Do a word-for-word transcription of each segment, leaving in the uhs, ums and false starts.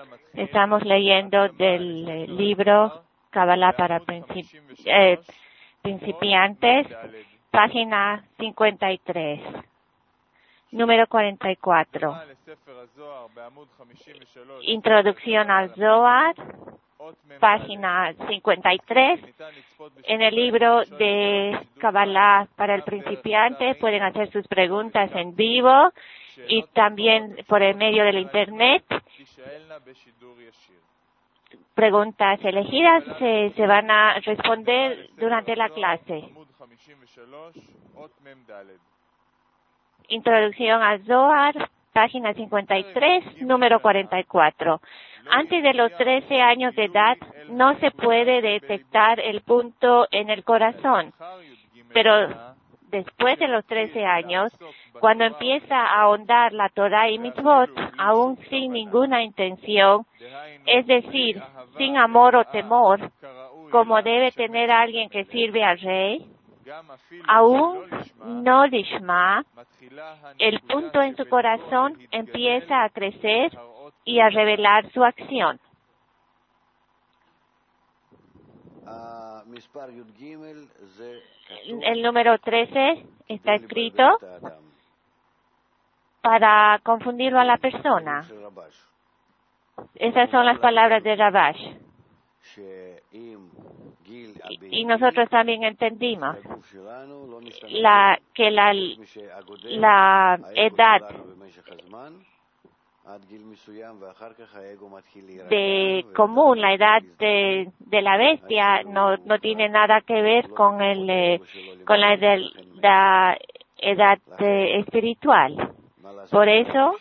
Estamos leyendo del eh, libro Kabbalah para principi eh, principiantes, página cincuenta y tres, número cuarenta y cuatro. Introducción al Zohar, página cincuenta y tres. En el libro de Kabbalah para el principiante pueden hacer sus preguntas en vivo y también por el medio del Internet. Preguntas elegidas se, se van a responder durante la clase. Introducción al Zohar, página cincuenta y tres, número cuarenta y cuatro. Antes de los trece años de edad no se puede detectar el punto en el corazón, pero después de los trece años, cuando empieza a ahondar la Torah y Mitzvot, aún sin ninguna intención, es decir, sin amor o temor, como debe tener alguien que sirve al rey, aún no lishma, el punto en su corazón empieza a crecer y a revelar su acción. El número trece está escrito para confundirlo a la persona. Esas son las palabras de Rabash. Y nosotros también entendimos la, que la, la edad de común, la edad de, de la bestia, no, no tiene nada que ver con el eh, con la, de, la edad eh, espiritual. Por eso,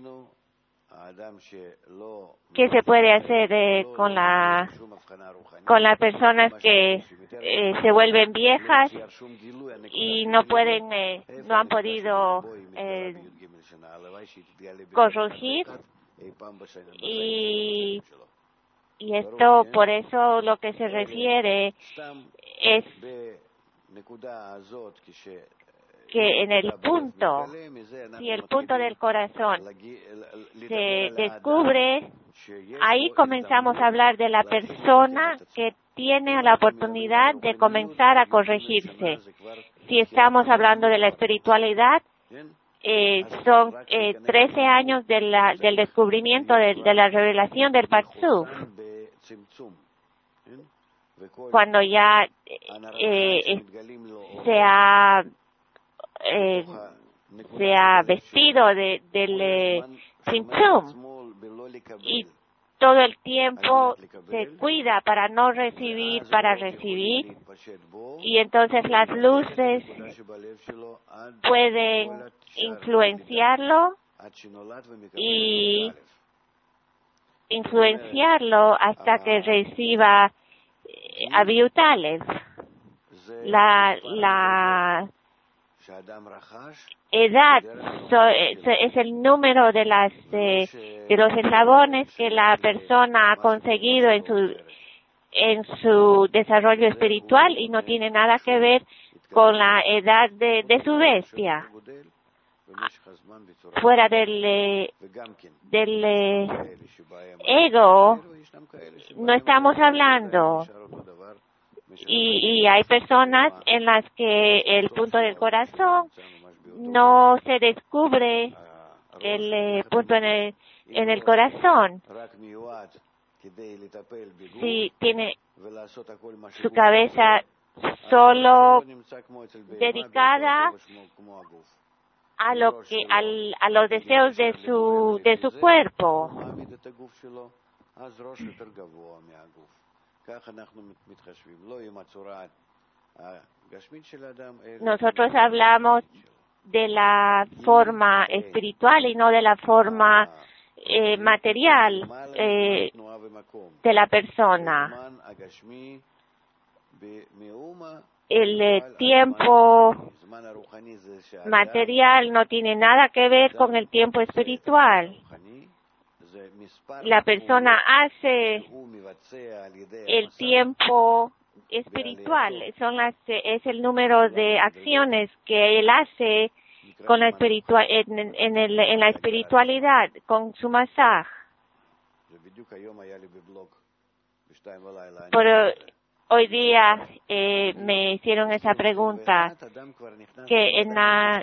¿qué se puede hacer eh, con la con las personas que eh, se vuelven viejas y no pueden, eh, no han podido eh, corregir? Y, y esto, por eso lo que se refiere es que en el punto, si el punto del corazón se descubre, ahí comenzamos a hablar de la persona que tiene la oportunidad de comenzar a corregirse. Si estamos hablando de la espiritualidad, eh, son eh, trece años de la, del descubrimiento de, de la revelación del Patzuf. Cuando ya eh, se ha eh, se ha vestido de, del eh, Tzimtzum y todo el tiempo se cuida para no recibir, para recibir, y entonces las luces pueden influenciarlo y influenciarlo hasta que reciba aviutales. La, la edad so, es el número de las eh, de los eslabones que la persona ha conseguido en su en su desarrollo espiritual y no tiene nada que ver con la edad de, de su bestia. Fuera del eh, del eh, ego no estamos hablando. Y, y hay personas en las que el punto del corazón no se descubre el eh, punto en el, en el corazón. Si tiene su cabeza solo dedicada a lo que al, a los deseos de su de su cuerpo. Nosotros hablamos de la forma espiritual y no de la forma eh, material eh, de la persona. El eh, tiempo material no tiene nada que ver con el tiempo espiritual. La persona hace el tiempo espiritual, son las, es el número de acciones que él hace con la espiritual, en, en, el, en la espiritualidad, con su masaj. Pero hoy día eh, me hicieron esa pregunta, que en la,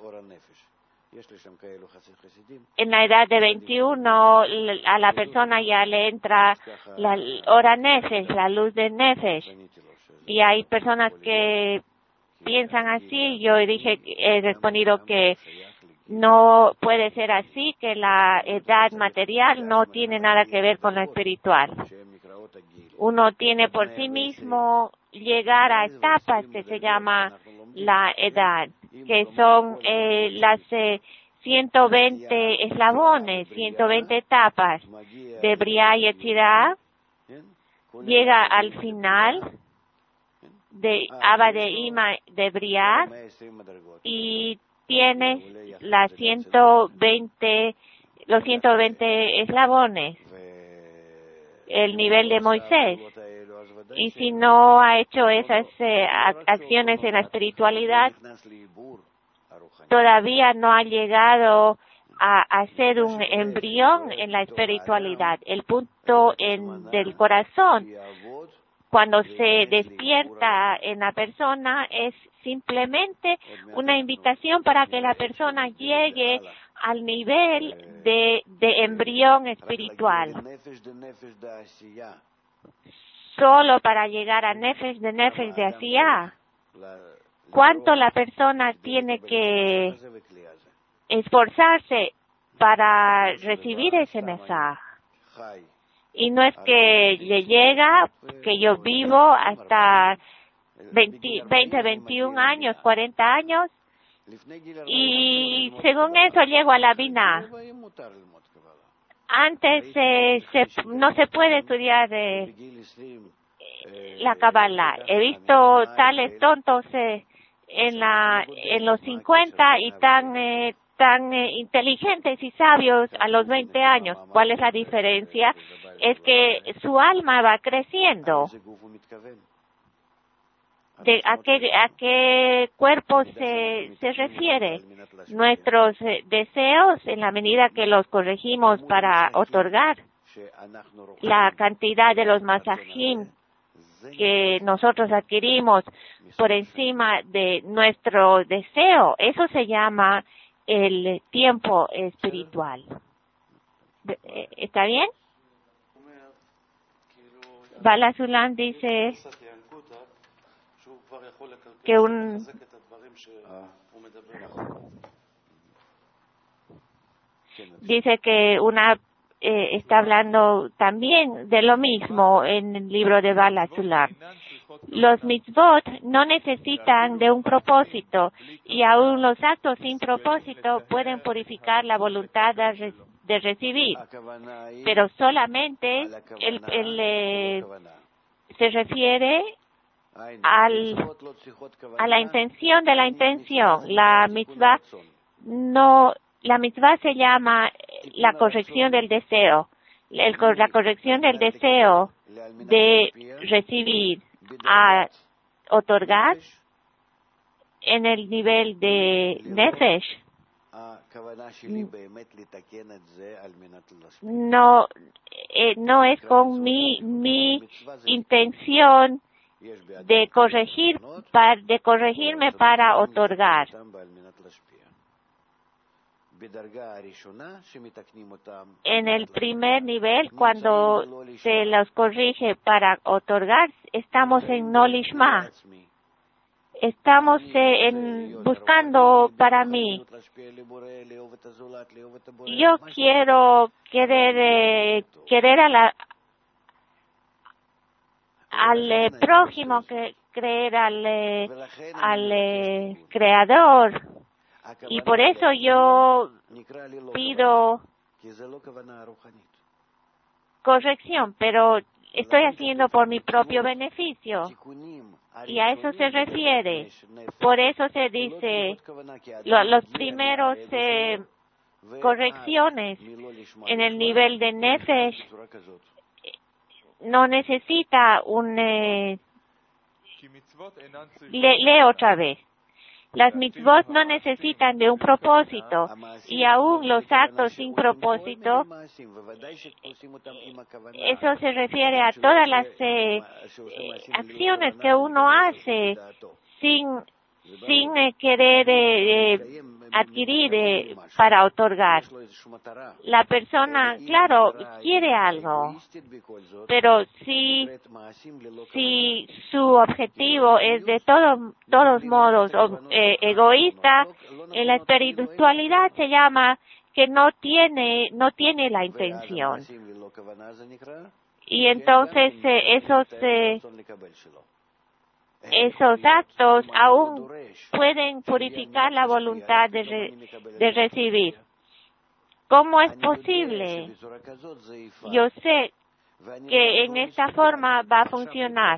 en la edad de veintiuno a la persona ya le entra la hora nefesh, la luz de nefesh. Y hay personas que piensan así. Yo dije, he respondido que no puede ser así, que la edad material no tiene nada que ver con lo espiritual. Uno tiene por sí mismo llegar a etapas que se llama la edad, que son eh, las eh, ciento veinte eslabones, ciento veinte etapas de Briá y Yetzirá. Llega al final de Abba de Ima de Briá y tienes las ciento veinte, los ciento veinte eslabones, el nivel de Moisés. Y si no ha hecho esas eh, acciones en la espiritualidad, todavía no ha llegado a, a ser un embrión en la espiritualidad. El punto en, del corazón, cuando se despierta en la persona, es simplemente una invitación para que la persona llegue al nivel de, de embrión espiritual. Solo para llegar a Nefesh de Nefesh de Asiyá. ¿Cuánto la persona tiene que esforzarse para recibir ese mensaje? Y no es que le llega, que yo vivo hasta veinte, veintiún años, cuarenta años, y según eso llego a la Binah. Antes eh, se, no se puede estudiar eh, la Kabbalah. He visto tales tontos eh, en la en los cincuenta y tan eh, tan eh, inteligentes y sabios a los veinte años. ¿Cuál es la diferencia? Es que su alma va creciendo. De a qué a qué cuerpo se se refiere. Nuestros eh, deseos, en la medida que los corregimos para otorgar la cantidad de los masajim que nosotros adquirimos por encima de nuestro deseo, eso se llama el tiempo espiritual. ¿Está bien? Bala Sulam dice que un dice que una eh, está hablando también de lo mismo en el libro de Bala Sulam. Los mitzvot no necesitan de un propósito, y aún los actos sin propósito pueden purificar la voluntad de, re, de recibir, pero solamente el, el, eh, se refiere al, a la intención de la intención. La mitzvah no, la mitzvah se llama la corrección del deseo, el, la corrección del deseo de recibir a otorgar en el nivel de Nefesh. No, eh, no es con mi mi intención de corregir, para, de corregirme para otorgar. En el primer nivel, cuando se los corrige para otorgar, estamos en no lishma. Estamos eh, en, buscando para mí. Yo quiero querer, eh, querer a la, al eh, prójimo, que creer al, eh, al eh, creador. Y por eso yo pido corrección, pero estoy haciendo por mi propio beneficio. Y a eso se refiere. Por eso se dice, lo, los primeros eh, correcciones en el nivel de Nefesh no necesita un... Eh, le, lee otra vez. Las mitzvot no necesitan de un propósito, y aún los actos sin propósito, eso se refiere a todas las eh, eh, acciones que uno hace sin, sin eh, querer eh, eh, adquirir eh, para otorgar. La persona, claro, quiere algo, pero si, si su objetivo es de todo, todos modos eh, egoísta, en la espiritualidad se llama que no tiene, no tiene la intención. Y entonces eh, esos eh, esos actos aún pueden purificar la voluntad de, re, de recibir. ¿Cómo es posible? Yo sé que en esta forma va a funcionar.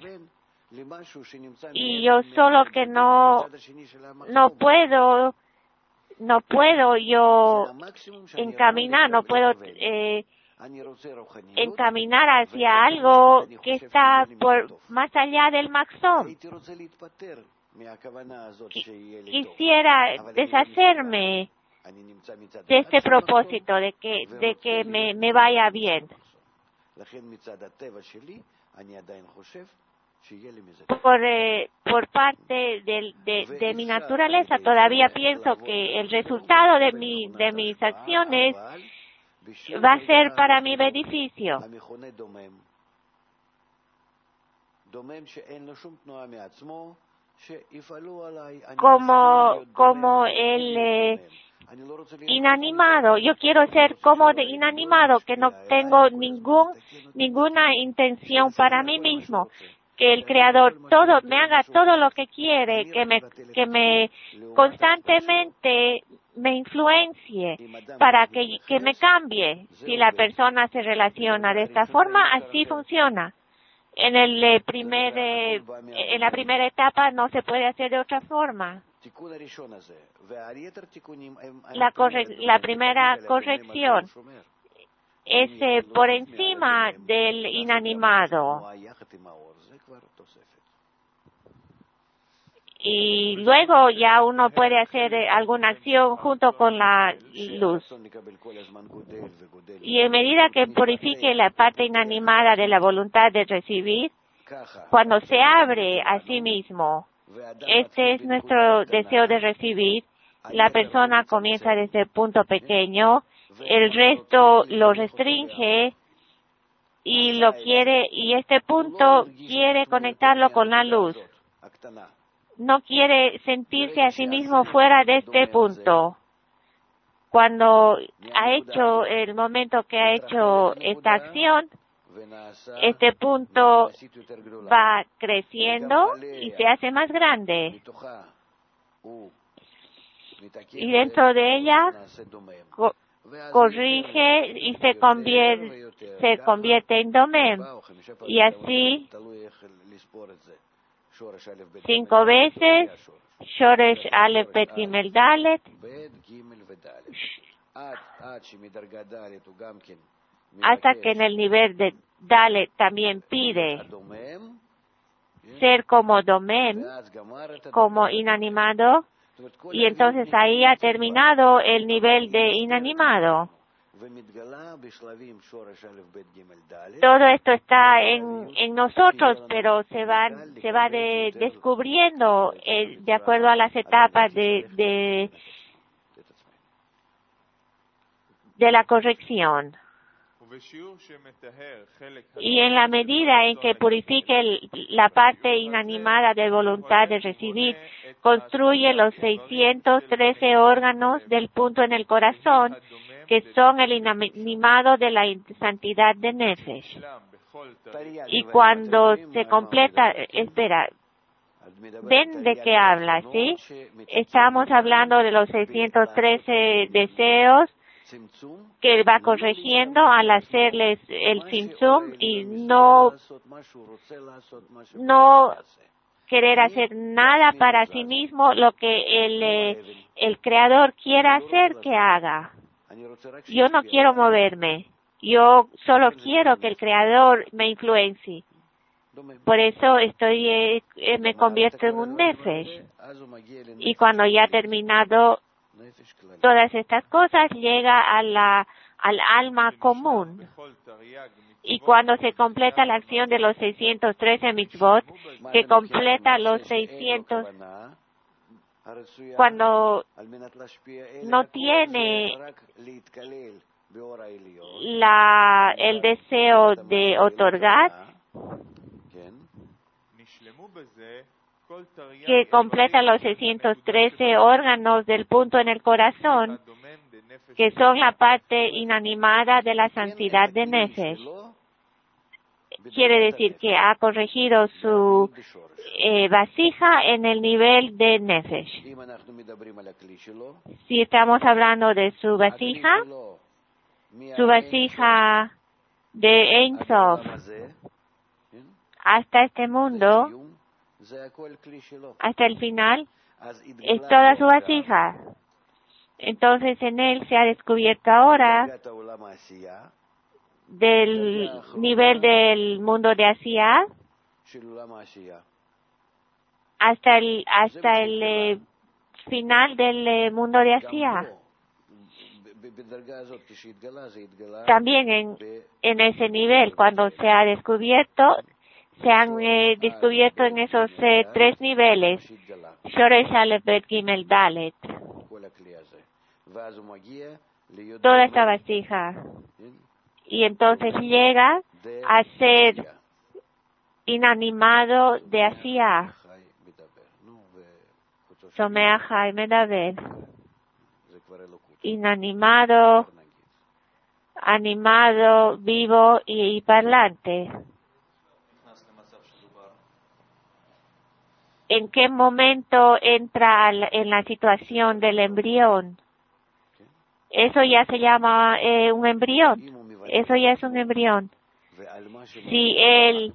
Y yo solo que no, no puedo, no puedo yo encaminar, no puedo eh, encaminar hacia algo que está por más allá del maximum. Quisiera deshacerme de este propósito, de que, de que me, me vaya bien. Por, eh, por parte de, de, de mi naturaleza, todavía pienso que el resultado de, mi, de mis acciones va a ser para mi beneficio. Como, como el eh, inanimado. Yo quiero ser como de inanimado, que no tengo ningún, ninguna intención para mí mismo. Que el Creador todo me haga todo lo que quiere, que me, que me constantemente me influencie para que, que me cambie. Si la persona se relaciona de esta forma, así funciona. En el eh, primer, eh, en la primera etapa no se puede hacer de otra forma. La, corre- la primera corrección es eh, por encima del inanimado. Y luego ya uno puede hacer eh, alguna acción junto con la luz. Y en medida que purifique la parte inanimada de la voluntad de recibir, cuando se abre a sí mismo, este es nuestro deseo de recibir, la persona comienza desde el punto pequeño, el resto lo restringe y lo quiere, y este punto quiere conectarlo con la luz. No quiere sentirse a sí mismo fuera de este punto. Cuando ha hecho el momento que ha hecho esta acción, este punto va creciendo y se hace más grande. Y dentro de ella co- corrige y se convierte, se convierte en domem. Y así cinco veces, Shoresh Aleph Bet Gimel Dalet, hasta que en el nivel de Dalet también pide ser como domem, como inanimado, y entonces ahí ha terminado el nivel de inanimado. Todo esto está en, en nosotros, pero se va, se va de, descubriendo eh, de acuerdo a las etapas de, de, de la corrección. Y en la medida en que purifique el, la parte inanimada de voluntad de recibir, construye los seiscientos trece órganos del punto en el corazón, que son el inanimado de la santidad de Nefesh. Y cuando se completa, espera, ¿ven de qué habla, sí? Estamos hablando de los seiscientos trece deseos que va corrigiendo al hacerles el tzimtzum y no, no querer hacer nada para sí mismo lo que el, eh, el Creador quiera hacer que haga. Yo no quiero moverme. Yo solo quiero que el Creador me influencie. Por eso estoy, eh, me convierto en un nefesh. Y cuando ya ha terminado todas estas cosas, llega a la, al alma común. Y cuando se completa la acción de los seiscientos trece mitzvot, que completa los seiscientos, cuando no tiene la, el deseo de otorgar, que completa los seiscientos trece órganos del punto en el corazón, que son la parte inanimada de la santidad de Nefesh. Quiere decir que ha corregido su eh, vasija en el nivel de Nefesh. Si estamos hablando de su vasija, su vasija de Ein Sof hasta este mundo, hasta el final, es toda su vasija. Entonces en él se ha descubierto ahora del nivel del mundo de Asiyah hasta el hasta el eh, final del eh, mundo de Asiyah. También en, en ese nivel, cuando se ha descubierto, se han eh, descubierto en esos eh, tres niveles, Shoresh Aleph Bet Gimel Dalet, toda esta vasija, y entonces llega a ser inanimado de Asiyah, Someach Chai Medaber, inanimado, animado, vivo y, y parlante. ¿En qué momento entra al, en la situación del embrión? Eso ya se llama eh, un embrión. Eso ya es un embrión. Si él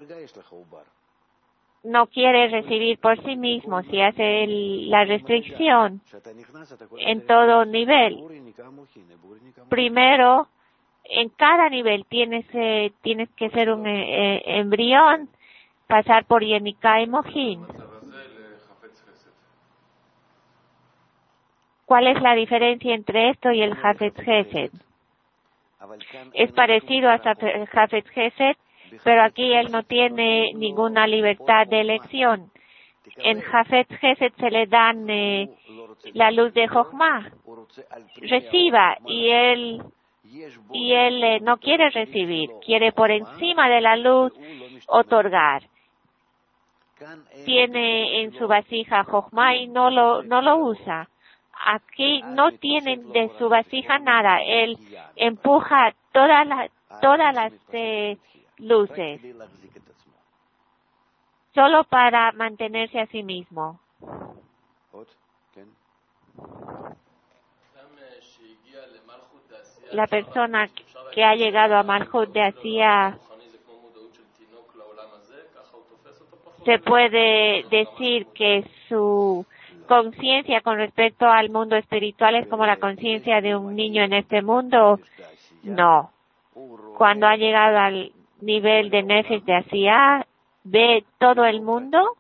no quiere recibir por sí mismo, si hace el, la restricción en todo nivel, primero, en cada nivel tienes, eh, tienes que ser un eh, embrión, pasar por Yenika y Mohin. ¿Cuál es la diferencia entre esto y el Hafetz Hesed? Es parecido a el Hafetz Hesed, pero aquí él no tiene ninguna libertad de elección. En Hafetz Hesed se le dan eh, la luz de Jochma. Reciba, y él y él eh, no quiere recibir, quiere por encima de la luz otorgar. Tiene en su vasija Jochma y no lo no lo usa. Aquí no tienen de su vasija nada. Él empuja todas las todas las eh, luces solo para mantenerse a sí mismo. La persona que ha llegado a Malhut de Asiyah, se puede decir que su conciencia con respecto al mundo espiritual es como la conciencia de un niño en este mundo. No. Cuando ha llegado al nivel de Nefesh de Asiyah, ve todo el mundo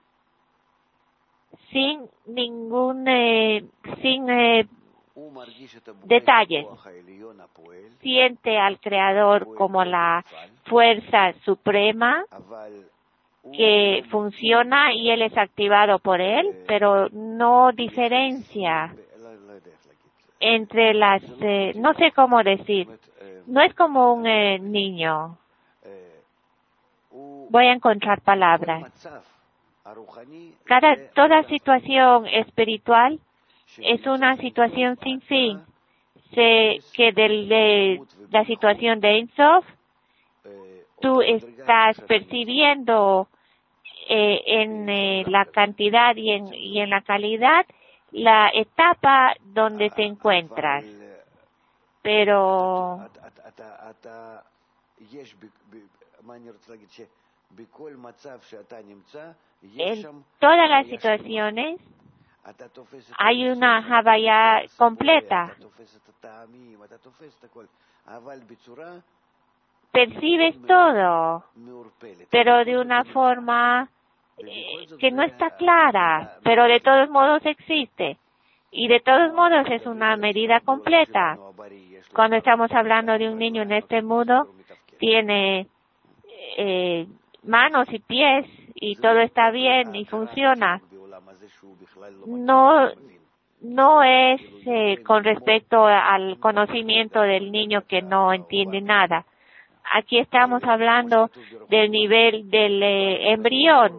sin ningún eh, sin eh, detalles. Siente al Creador como la fuerza suprema que funciona y él es activado por él, pero no diferencia entre las, eh, no sé cómo decir, no es como un eh, niño. Voy a encontrar palabras. Cada, toda situación espiritual es una situación sin fin. Sé que del, de la situación de Ein Sof, tú estás percibiendo eh, en eh, la cantidad y en, y en la calidad la etapa donde te encuentras. Pero en todas las situaciones hay una Havaya completa. Percibes todo, pero de una forma eh, que no está clara, pero de todos modos existe. Y de todos modos es una medida completa. Cuando estamos hablando de un niño en este mundo, tiene eh, manos y pies y todo está bien y funciona. No, no es eh, con respecto al conocimiento del niño que no entiende nada. Aquí estamos hablando del nivel del eh, embrión,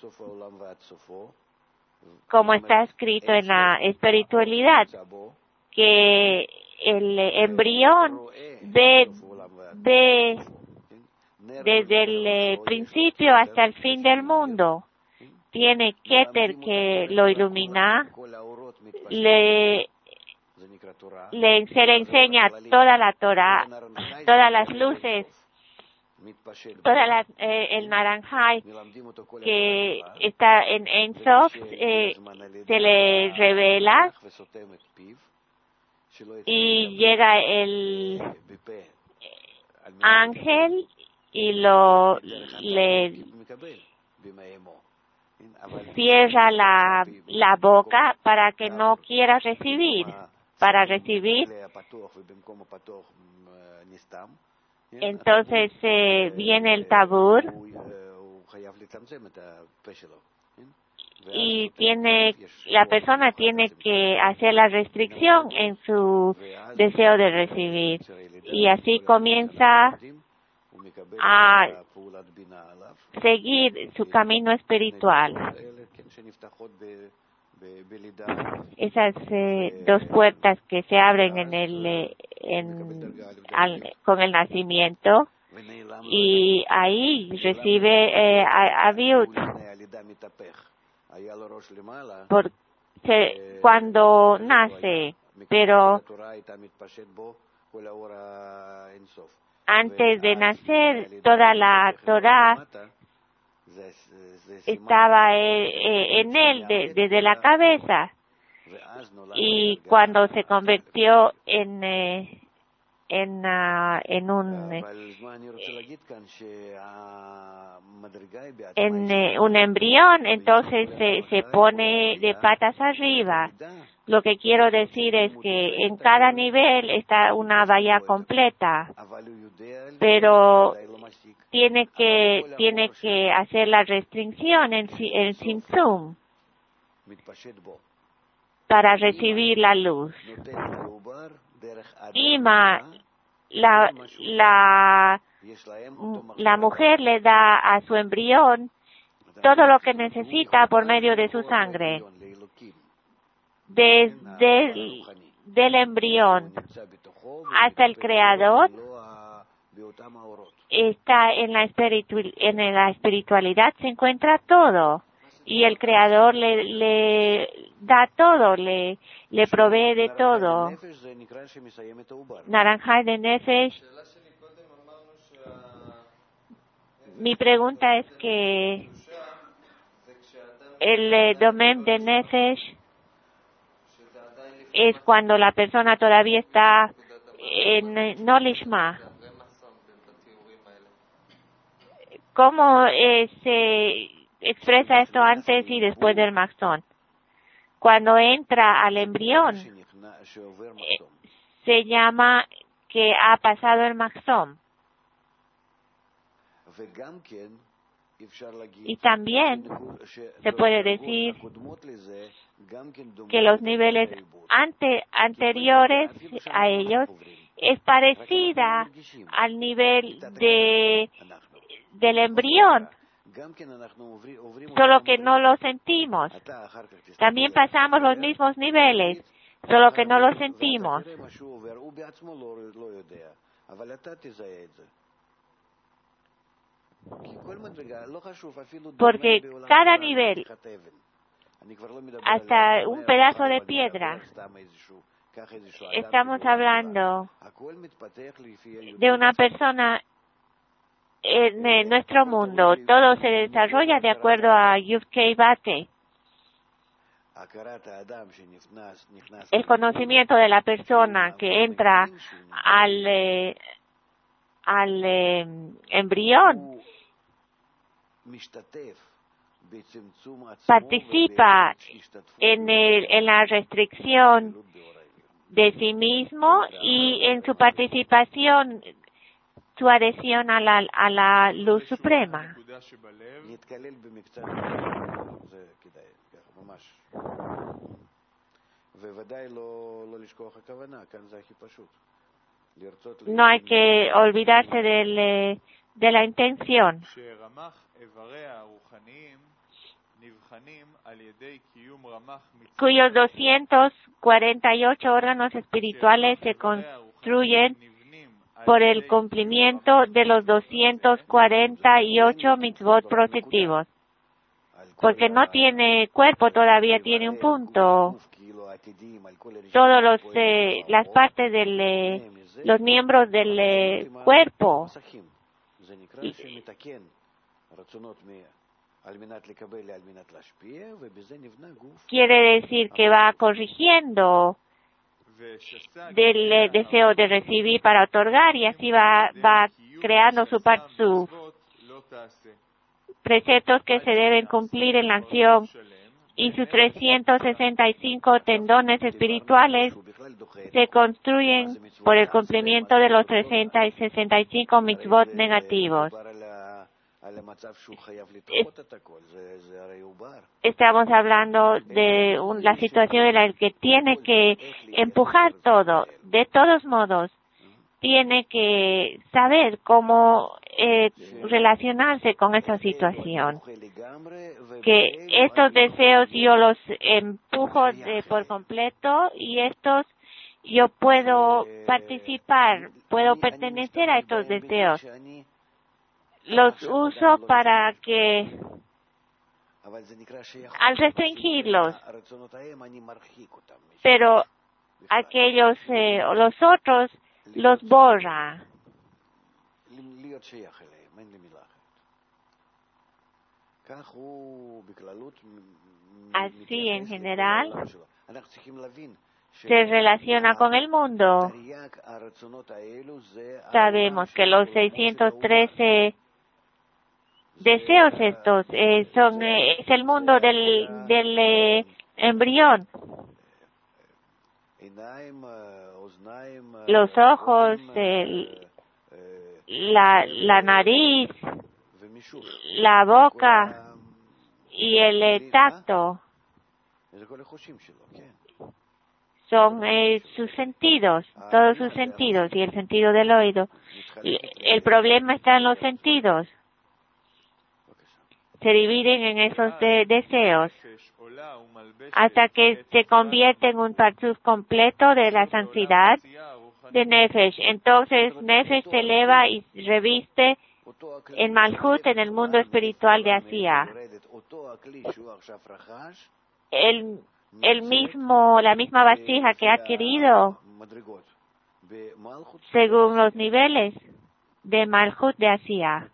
como está escrito en la espiritualidad, que el embrión ve, ve desde el eh, principio hasta el fin del mundo. Tiene Keter que lo ilumina, le, le, se le enseña toda la Torah, todas las luces, toda la, eh, el Naranjai que está en Ein Sof, eh, se le revela y llega el ángel y lo le cierra la, la boca para que no quiera recibir, para recibir. Entonces eh, viene el tabur y tiene, la persona tiene que hacer la restricción en su deseo de recibir. Y así comienza a seguir su camino espiritual. Esas eh, dos puertas que se abren en el, eh, en, al, con el nacimiento, y ahí recibe eh, a, a Viud. Por, se, cuando nace, pero antes de nacer, toda la Torah estaba eh, eh, en él de, desde la cabeza, y cuando se convirtió en eh, en uh, en un eh, en eh, un embrión, entonces se, se pone de patas arriba. Lo que quiero decir es que en cada nivel está una valla completa, pero tiene que tiene que hacer la restricción en, en Tzimtzum para recibir la luz. Ima, la, la, la mujer le da a su embrión todo lo que necesita por medio de su sangre. Desde el del embrión hasta el Creador está en la espiritual, en la espiritualidad se encuentra todo, y el Creador le, le da todo, le, le provee de todo. Naranjai de Nefesh. Mi pregunta es que el eh, Domem de Nefesh es cuando la persona todavía está en no lishma. ¿Cómo eh, se expresa esto antes y después del maxón? Cuando entra al embrión, eh, se llama que ha pasado el maxón. Y también se puede decir que los niveles ante, anteriores a ellos es parecida al nivel de del embrión, solo que no lo sentimos. También pasamos los mismos niveles, solo que no lo sentimos. Porque cada nivel, hasta un pedazo de piedra, estamos hablando de una persona en nuestro mundo, todo se desarrolla de acuerdo a Yud-Kei Bate. El conocimiento de la persona que entra al eh, al eh, embrión participa en, el, en la restricción de sí mismo y en su participación, su adhesión a la, a la luz suprema. No hay que olvidarse del, de la intención. Cuyos doscientos cuarenta y ocho órganos espirituales se construyen por el cumplimiento de los doscientos cuarenta y ocho mitzvot positivos. Porque no tiene cuerpo, todavía tiene un punto. Todos los eh, las partes del eh, los miembros del eh, cuerpo y, quiere decir que va corrigiendo del eh, deseo de recibir para otorgar y así va va creando su parzuf, preceptos que se deben cumplir en la acción, y sus trescientos sesenta y cinco tendones espirituales se construyen por el cumplimiento de los trescientos sesenta y cinco mitzvot negativos. Estamos hablando de un, la situación en la que tiene que empujar todo. De todos modos, tiene que saber cómo eh, relacionarse con esa situación. Que estos deseos yo los empujo de, por completo y estos yo puedo participar, puedo pertenecer a estos deseos. Los uso para que, al restringirlos, pero aquellos, eh, los otros, los borra. Así, en general, se relaciona con el mundo. Sabemos que los seiscientos trece deseos estos eh, son eh, es el mundo del del eh, embrión. Los ojos, el, la la nariz, la boca y el eh, tacto son eh, sus sentidos, todos sus sentidos y el sentido del oído. El problema está en los sentidos. Se dividen en esos de deseos hasta que se convierte en un parzuf completo de la santidad de Nefesh. Entonces Nefesh se eleva y reviste en Malhut, en el mundo espiritual de Asia. El, el mismo, la misma vasija que ha adquirido según los niveles de Malhut de Asia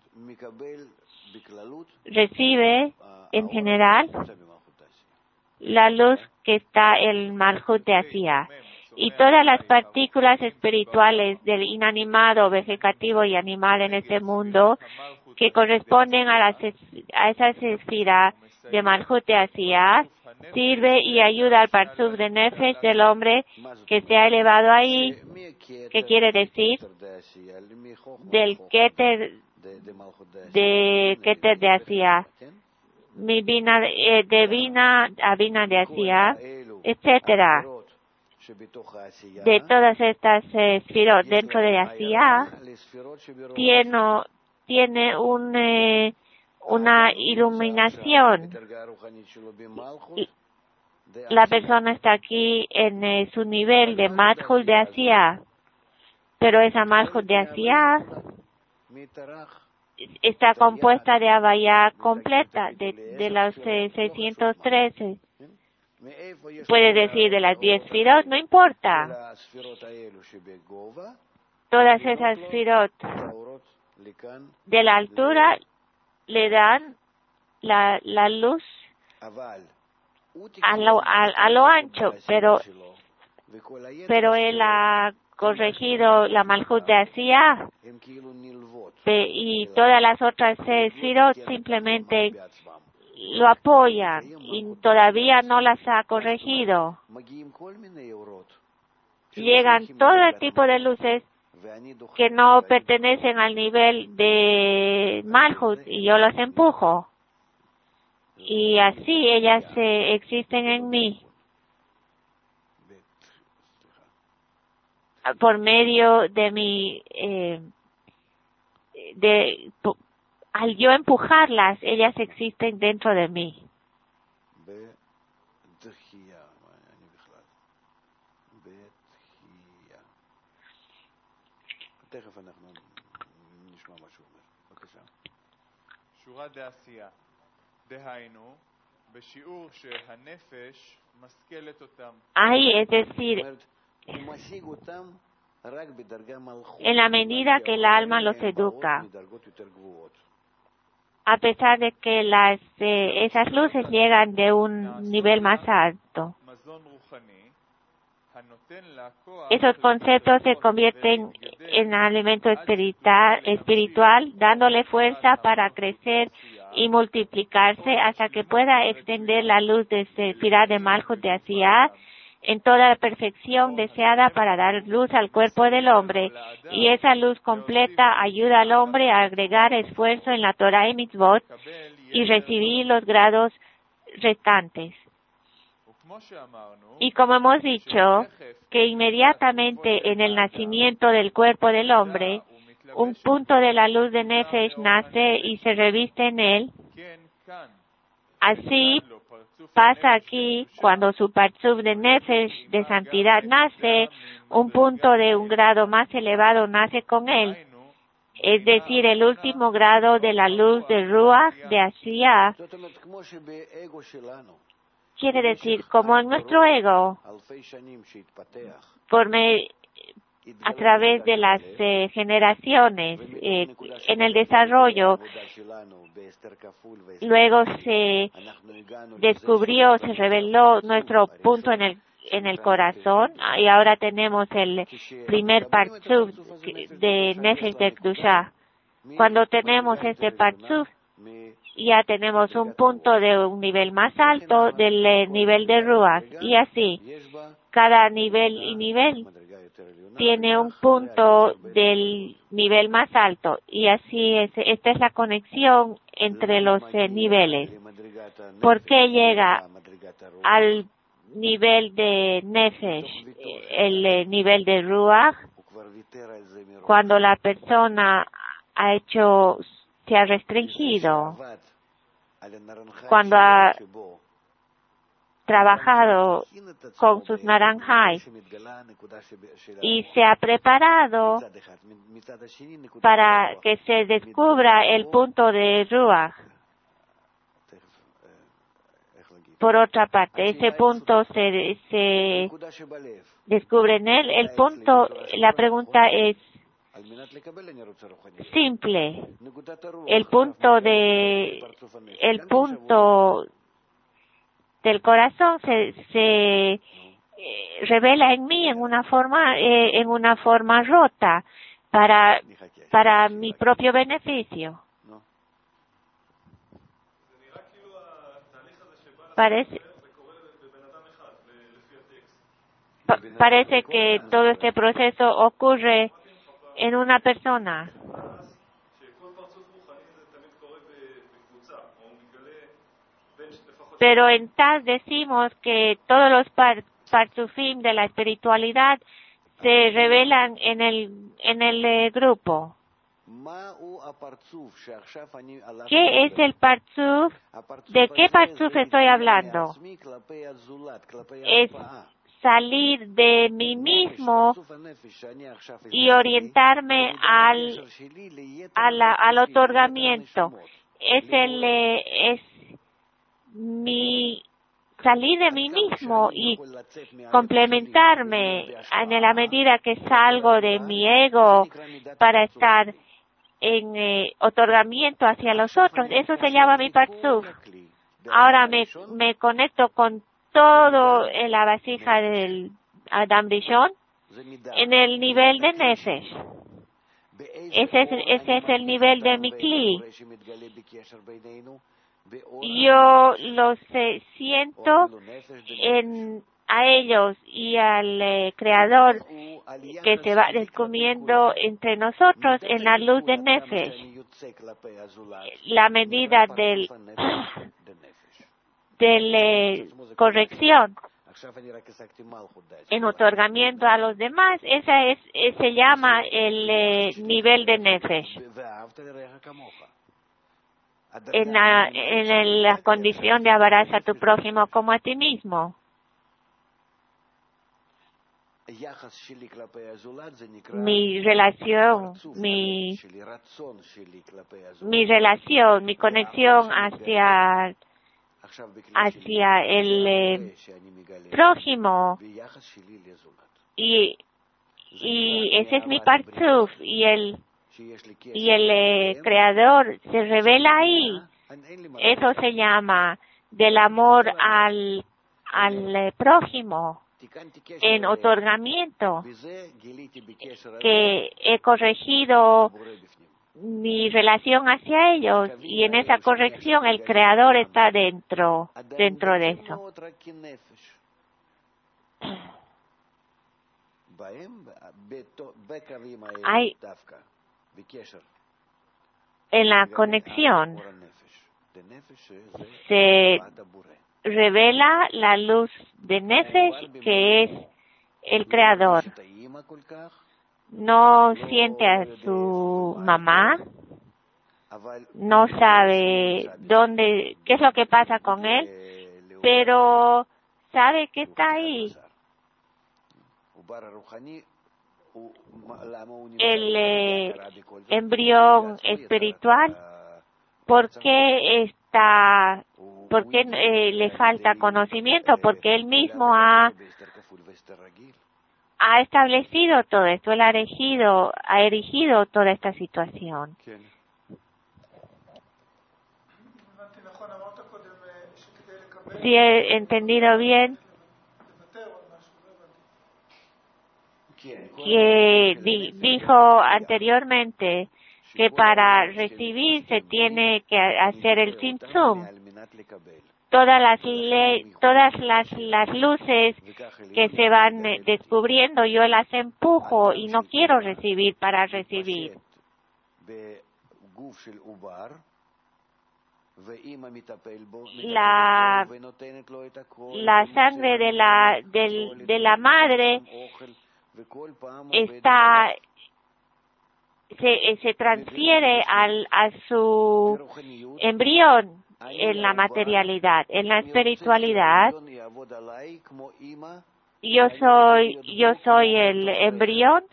recibe en general la luz que está en Malhut de Asia. Y todas las partículas espirituales del inanimado, vegetativo y animal en este mundo que corresponden a, las, a esa esfera de Malhut de Asia sirve y ayuda al parzuf de Nefesh del hombre que se ha elevado ahí, que quiere decir del Keter de Keter de Asia, mi vina eh, de vina a vina de Asia, etcétera. De todas estas esferos eh, dentro de Asia, tiene, tiene un, eh, una iluminación. Y la persona está aquí en eh, su nivel de Malhut de Asia, pero esa Malhut de Asia está compuesta de Havaya completa, de, de los eh, seiscientos trece. Puede decir de las diez sfirot, no importa. Todas esas sfirot de la altura le dan la, la luz a lo, a, a lo ancho, pero pero él ha corregido la Malhut de Asia y todas las otras sfirot simplemente lo apoyan y todavía no las ha corregido. Llegan todo tipo de luces que no pertenecen al nivel de Malhut y yo los empujo. Y así ellas eh, existen en mí. Por medio de mi, eh, de, al yo empujarlas, ellas existen dentro de mí. שורה דעשייה, דהיינו, בשיעור שהנפש משכלת אותם. Ahí, es decir, en la medida que el alma los educa, a pesar de que las eh, esas luces llegan de un nivel más alto, esos conceptos se convierten en alimento espiritual, espiritual, dándole fuerza para crecer y multiplicarse hasta que pueda extender la luz de Sefirá de Malhut de Asiyah en toda la perfección deseada para dar luz al cuerpo del hombre. Y esa luz completa ayuda al hombre a agregar esfuerzo en la Torah y Mitzvot y recibir los grados restantes. Y como hemos dicho, que inmediatamente en el nacimiento del cuerpo del hombre, un punto de la luz de Nefesh nace y se reviste en él. Así pasa aquí cuando su Partzuf de Nefesh de santidad nace, un punto de un grado más elevado nace con él. Es decir, el último grado de la luz de Ruach de Asiyah. Quiere decir, como en nuestro ego, por me, a través de las eh, generaciones, eh, en el desarrollo, luego se descubrió, se reveló nuestro punto en el en el corazón, y ahora tenemos el primer Partzuf de Nefesh de Kedushá. Cuando tenemos este Partzuf, ya tenemos un punto de un nivel más alto del eh, nivel de Ruach, y así, cada nivel y nivel tiene un punto del nivel más alto, y así es, esta es la conexión entre los eh, niveles. ¿Por qué llega al nivel de Nefesh, el eh, nivel de Ruach? Cuando la persona ha hecho, se ha restringido, cuando ha trabajado con sus naranjais y se ha preparado para que se descubra el punto de Ruach. Por otra parte, ese punto se, se descubre en él. El punto, la pregunta es simple. El punto de, el punto del corazón se, se eh, revela en mí en una forma, eh, en una forma rota para, para mi propio beneficio. Parece, pa, parece que todo este proceso ocurre en una persona. Pero en Taz decimos que todos los par, partzufim de la espiritualidad se revelan en el, en el eh, grupo. ¿Qué es el partzuf? ¿De qué partzuf estoy hablando? Es salir de mí mismo y orientarme al, a la, al otorgamiento. Es el, eh, es mi salir de mí mismo y complementarme en la medida que salgo de mi ego para estar en eh, otorgamiento hacia los otros. Eso se llama mi partzuf. Ahora me, me conecto con todo en la vasija del Adam Rishon en el nivel de Nefesh. Ese es, ese es el nivel de mi Kli. yo los eh, siento en a ellos y al eh, Creador que se va descubriendo entre nosotros en la luz de Nefesh, la medida del de la corrección en otorgamiento a los demás. Esa es, eh, se llama el eh, nivel de Nefesh. En la, en el- la condición de amarás a tu prójimo como a ti mismo. Mi relación, mi, mi relación, mi conexión hacia, hacia el eh, prójimo, y, y ese es mi partuf, y el, y el eh, Creador se revela ahí. Eso se llama del amor al, al eh, prójimo, en otorgamiento, que he corregido mi relación hacia ellos, y en esa corrección el Creador está dentro, dentro de eso. Hay en la conexión se revela la luz de Nefesh, que es el Creador. No siente a su mamá, no sabe dónde, qué es lo que pasa con él, pero sabe que está ahí. El eh, embrión espiritual, ¿por qué está, por qué eh, le falta conocimiento? Porque él mismo ha, ha establecido todo esto, él ha erigido, ha erigido toda esta situación. Si he entendido bien, que di, dijo anteriormente que para recibir se tiene que hacer el tzimtzum. Todas las le, todas las, las luces que se van eh, descubriendo, yo las empujo y no quiero recibir para recibir. La, la sangre de la, del, de la madre está, se, se transfiere al, a su embrión en la materialidad. En la espiritualidad, yo soy, yo soy el embrión.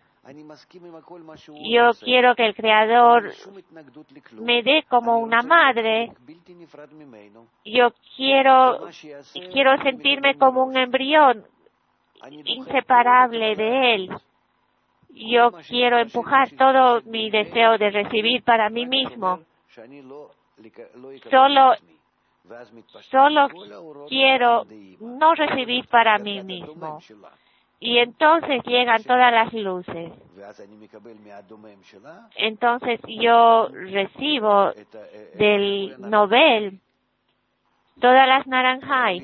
Yo quiero que el Creador me dé como una madre. Yo quiero, quiero sentirme como un embrión inseparable de Él. Yo quiero empujar todo mi deseo de recibir para mí mismo. Solo, solo quiero no recibir para mí mismo. Y entonces llegan todas las luces. Entonces yo recibo del Nobel todas las naranjai.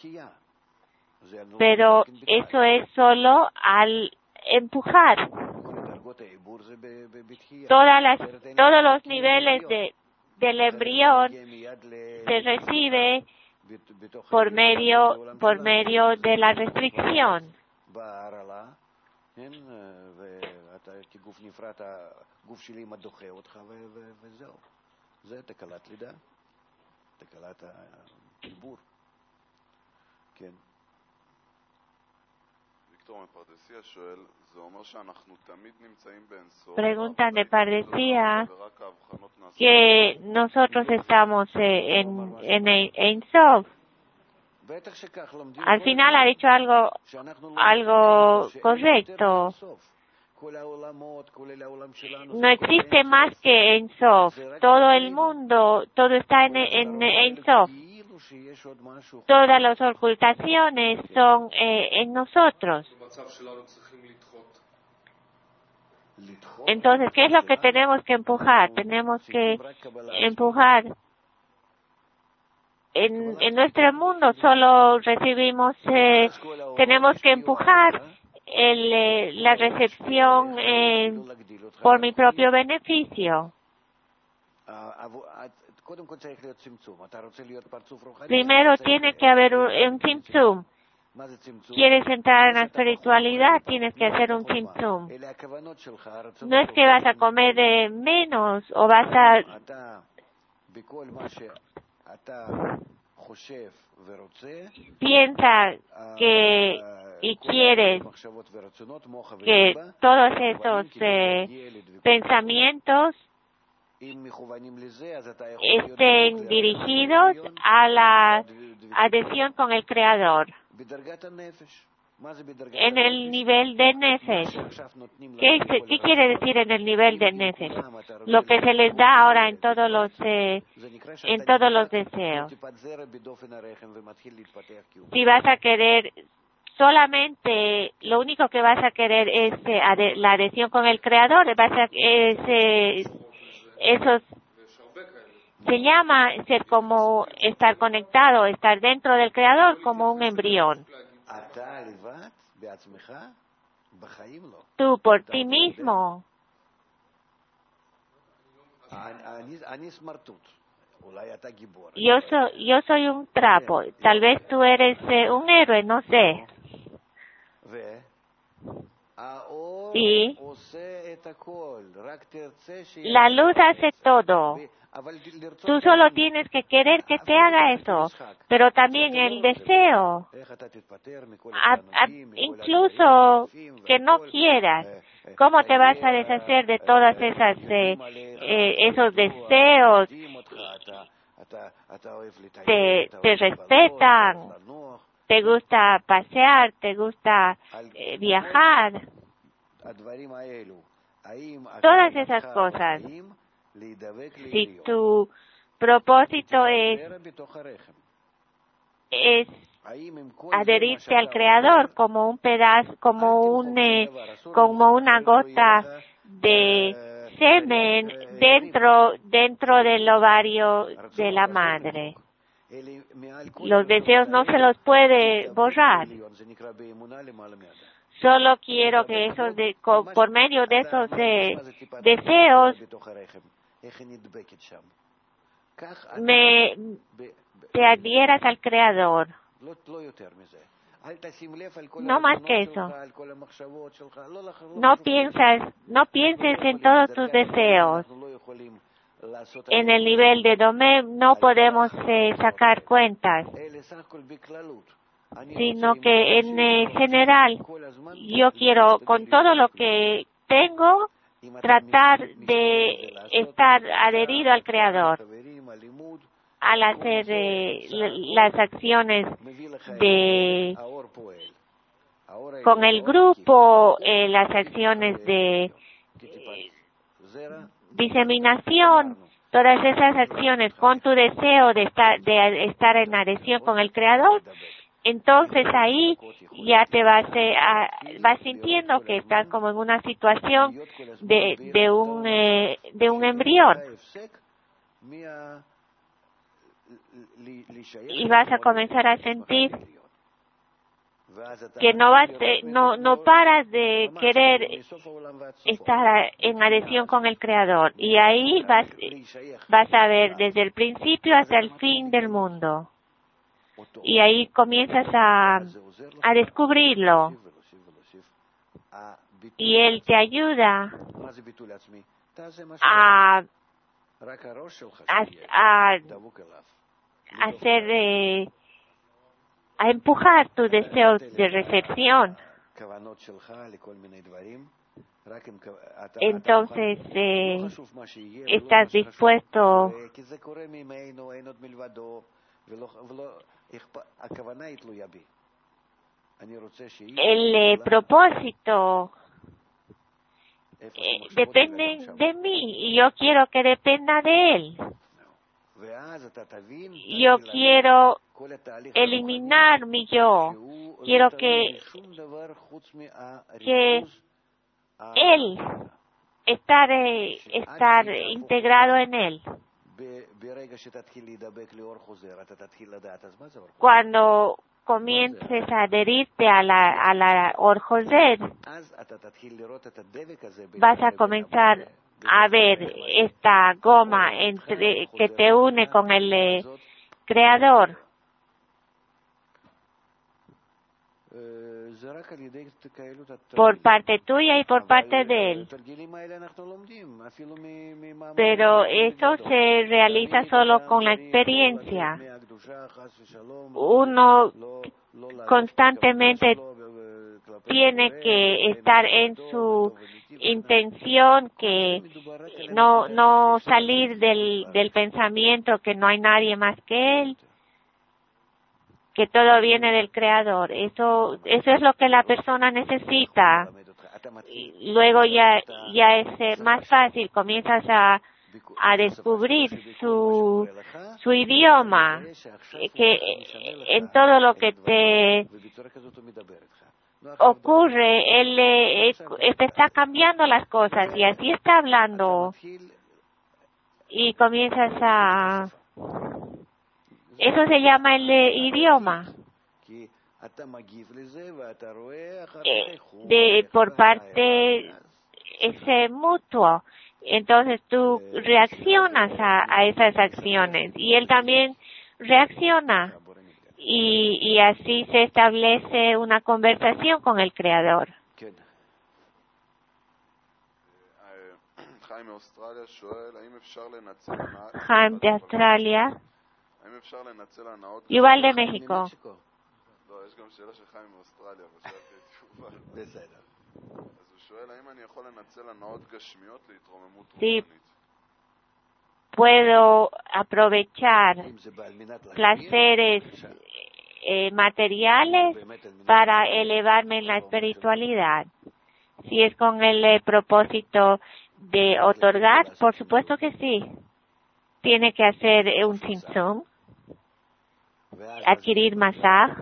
Pero eso es solo al empujar. Todas las, todos los niveles de, del embrión se recibe por medio, por medio de la restricción. Preguntan de Pardesía que nosotros estamos eh, en, en Ein Sof. Al final ha dicho algo, algo correcto. No existe más que Ein Sof. Todo el mundo, todo está en, en Ein Sof. Todas las ocultaciones son eh, en nosotros. Entonces, ¿qué es lo que tenemos que empujar? Tenemos que empujar en, en nuestro mundo solo recibimos, eh, tenemos que empujar el, eh, la recepción eh, por mi propio beneficio. Primero tiene que haber un, un tzimtzum. ¿Quieres entrar en la espiritualidad? Tienes que hacer un tzimtzum. No es que vas a comer de menos o vas a piensa que y quieres que todos esos eh, pensamientos estén dirigidos a la adhesión con el Creador en el nivel de Nefesh. ¿Qué, ¿Qué quiere decir en el nivel de Nefesh? Lo que se les da ahora en todos los eh, en todos los deseos. Si vas a querer solamente, lo único que vas a querer es eh, ade, la adhesión con el Creador, vas a, es, eh, esos se llama ser como estar conectado, estar dentro del Creador como un embrión. Tú por ti mismo. Yo soy, yo soy un trapo. Tal vez tú eres eh, un héroe, no sé. Y la luz hace todo. Tú solo tienes que querer que te haga eso, pero también el deseo, a, a, incluso que no quieras, ¿cómo te vas a deshacer de todas esas eh, eh, esos deseos? Te, te respetan, te gusta pasear, te gusta eh, viajar, todas esas cosas. Si tu propósito es, es adherirte al Creador como un pedazo, como un, eh, como una gota de semen dentro, dentro del ovario de la madre. Los deseos no se los puede borrar. Solo quiero que esos, de, por medio de esos eh, deseos, me te adhieras al Creador. No más que eso. No piensas, no pienses en todos tus deseos. En el nivel de Domé no podemos eh, sacar cuentas, sino que en eh, general yo quiero con todo lo que tengo tratar de estar adherido al Creador al hacer eh, las acciones de con el grupo, eh, las acciones de eh, diseminación, todas esas acciones con tu deseo de estar de estar en adhesión con el Creador. Entonces ahí ya te vas, eh, a, vas sintiendo que estás como en una situación de, de un eh, de un embrión y vas a comenzar a sentir que no vas, eh, no no paras de querer estar en adhesión con el Creador y ahí vas vas a ver desde el principio hasta el fin del mundo. Y ahí comienzas a, a descubrirlo. Y Él te ayuda a, a, a hacer, eh, a empujar tus deseos de recepción. Entonces, eh, estás dispuesto. El eh, propósito eh, depende de mí y yo quiero que dependa de Él. Yo quiero eliminar mi yo. Quiero que, que Él estar, eh, estar integrado en Él. Cuando comiences a adherirte a la, a la Or Joser, vas a comenzar a ver esta goma entre, que te une con el eh, Creador. Por parte tuya y por parte de Él. Pero eso se realiza solo con la experiencia. Uno constantemente tiene que estar en su intención, que no no salir del, del pensamiento que no hay nadie más que Él, que todo viene del Creador. Eso eso es lo que la persona necesita. Y luego ya ya es eh, más fácil, comienzas a a descubrir su su idioma, que en todo lo que te ocurre, él eh, te está cambiando las cosas y así está hablando y comienzas a... Eso se llama el eh, idioma. Eh, de por parte es eh, mutuo. Entonces tú reaccionas a, a esas acciones y él también reacciona y, y así se establece una conversación con el Creador. Jaime de Australia. Igual de México. Sí, puedo aprovechar placeres eh, materiales para elevarme en la espiritualidad. Si es con el eh, propósito de otorgar, por supuesto que sí. Tiene que hacer eh, un tzimtzum, adquirir masaj,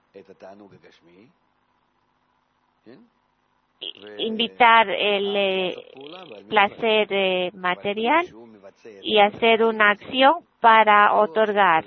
invitar el eh, placer eh, material y hacer una acción para otorgar.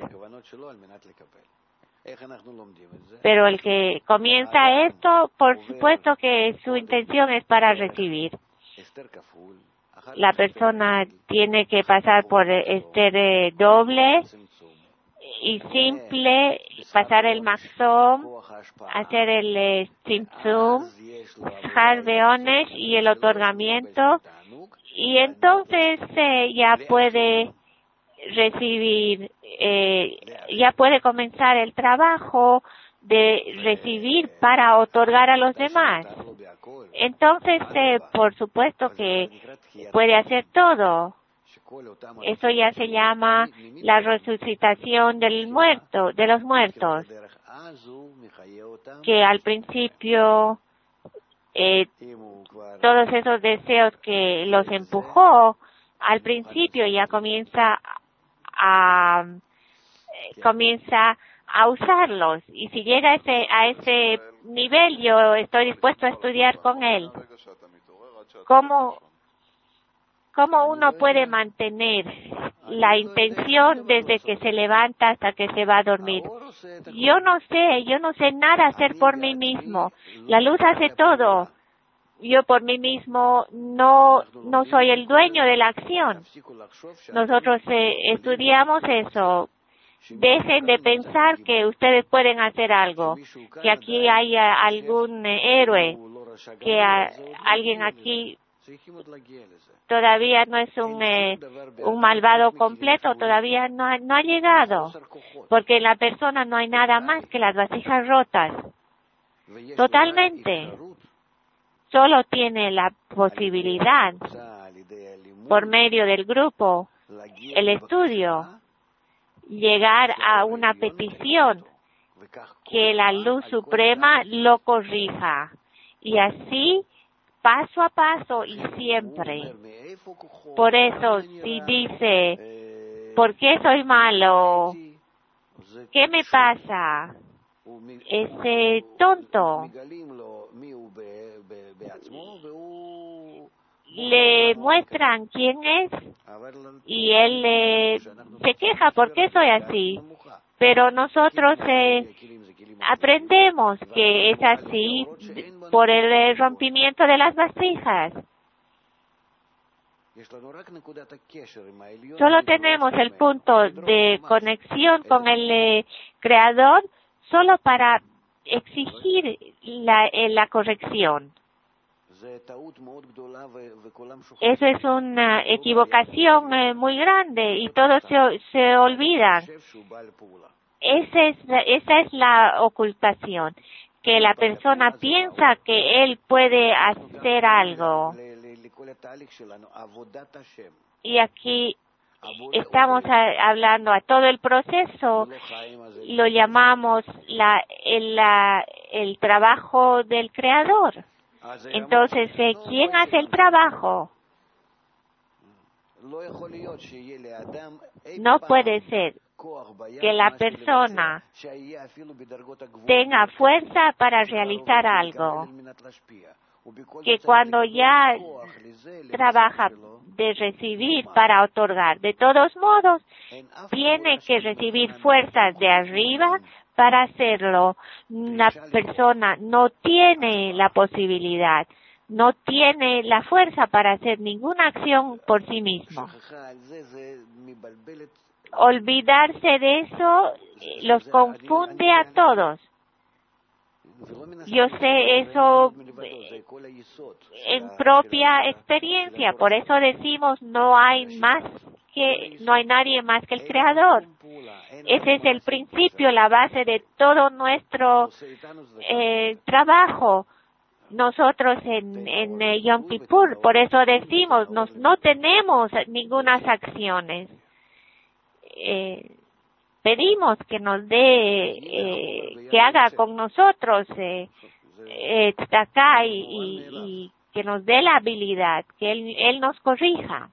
Pero el que comienza esto, por supuesto que su intención es para recibir. La persona tiene que pasar por este doble y simple, pasar el maxom, hacer el tzimtzum, Shar Beonesh y el otorgamiento, y entonces eh, ya puede recibir, eh, ya puede comenzar el trabajo de recibir para otorgar a los demás. Entonces, eh, por supuesto que puede hacer todo. Eso ya se llama la resucitación del muerto, de los muertos, que al principio eh, todos esos deseos que los empujó, al principio ya comienza a comienza a usarlos, y si llega a ese a ese nivel, yo estoy dispuesto a estudiar con él. ¿Cómo ¿Cómo uno puede mantener la intención desde que se levanta hasta que se va a dormir? Yo no sé, yo no sé nada hacer por mí mismo. La luz hace todo. Yo por mí mismo no no soy el dueño de la acción. Nosotros eh, estudiamos eso. Dejen de pensar que ustedes pueden hacer algo, que aquí haya algún eh, héroe, que a, alguien aquí todavía no es un eh, un malvado completo, todavía no ha, no ha llegado, porque en la persona no hay nada más que las vasijas rotas. Totalmente. Solo tiene la posibilidad, por medio del grupo, el estudio, llegar a una petición, que la luz suprema lo corrija, y así paso a paso y siempre. Por eso, si dice, ¿por qué soy malo? ¿Qué me pasa? Ese tonto. le muestran quién es y él eh, se queja, ¿por qué soy así? Pero nosotros eh, aprendemos que es así por el eh, rompimiento de las vasijas. Solo tenemos el punto de conexión con el eh, Creador solo para exigir la, eh, la corrección. Eso es una equivocación eh, muy grande y todos se, se olvidan. Esa es, esa es la ocultación, que la persona piensa que él puede hacer algo. Y aquí estamos a, hablando a todo el proceso, lo llamamos la, el, la, el trabajo del Creador. Entonces, ¿quién hace el trabajo? No puede ser que la persona tenga fuerza para realizar algo, que cuando ya trabaja de recibir para otorgar, de todos modos, tiene que recibir fuerzas de arriba para hacerlo. Una persona no tiene la posibilidad, no tiene la fuerza para hacer ninguna acción por sí mismo. Olvidarse de eso los confunde a todos. Yo sé eso en propia experiencia, por eso decimos no hay más que, no hay nadie más que el Creador. Ese es el principio, la base de todo nuestro eh, trabajo. Nosotros en, en eh, Yom Kippur, por eso decimos, nos, no tenemos ninguna acciones. Eh, pedimos que nos dé, eh, que haga con nosotros eh, eh, acá y, y, y que nos dé la habilidad, que Él, él nos corrija.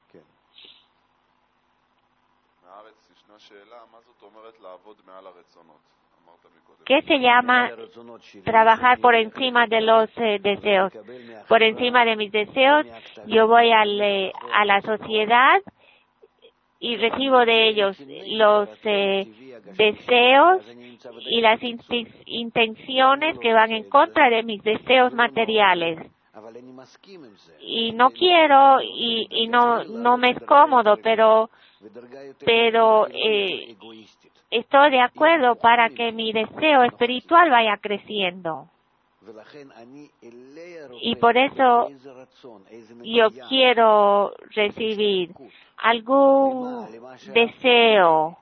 ¿Qué se llama trabajar por encima de los eh, deseos? Por encima de mis deseos, yo voy al, eh, a la sociedad y recibo de ellos los eh, deseos y las intenciones que van en contra de mis deseos materiales. Y no quiero y, y no no me es cómodo, pero pero eh, estoy de acuerdo para que mi deseo espiritual vaya creciendo. Y por eso yo quiero recibir algún deseo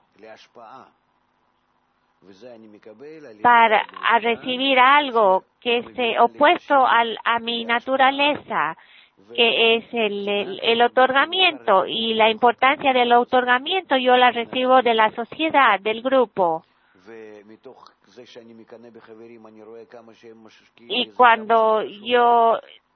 para a recibir algo que es opuesto al, a mi naturaleza, que es el, el, el otorgamiento, y la importancia del otorgamiento yo la recibo de la sociedad, del grupo. Y cuando yo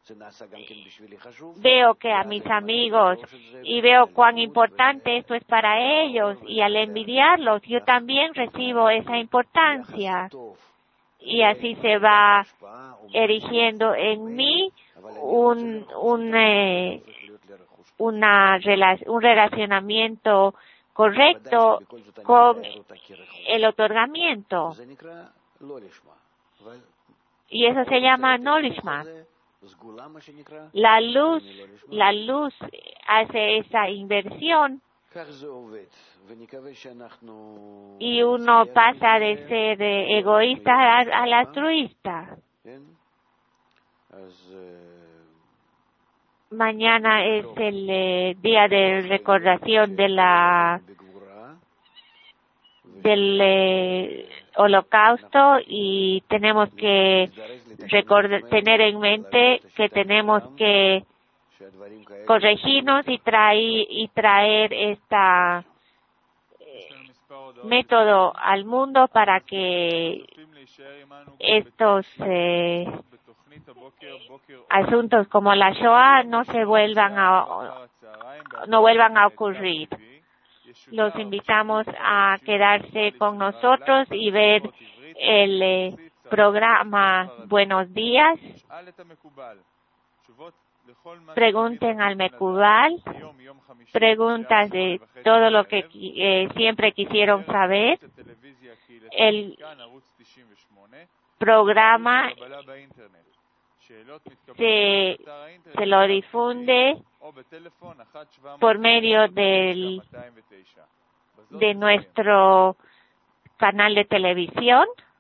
veo que a mis amigos y veo cuán importante esto es para ellos, y al envidiarlos yo también recibo esa importancia, y así se va erigiendo en mí un un eh, una un relacionamiento correcto con el otorgamiento, y eso se llama no lishma. La luz, la luz hace esa inversión y uno pasa de ser eh, egoísta al altruista. Mañana es el eh, día de recordación de la del eh, holocausto, y tenemos que recordar, tener en mente que tenemos que corregirnos y traer y traer esta eh, método al mundo para que estos eh, asuntos como la Shoah no se vuelvan a no vuelvan a ocurrir. Los invitamos a quedarse con nosotros y ver el eh, programa Buenos Días. pregunten al Mecubal, preguntas de todo lo que eh, siempre quisieron saber. El programa se, se lo difunde por medio del, de nuestro canal de televisión.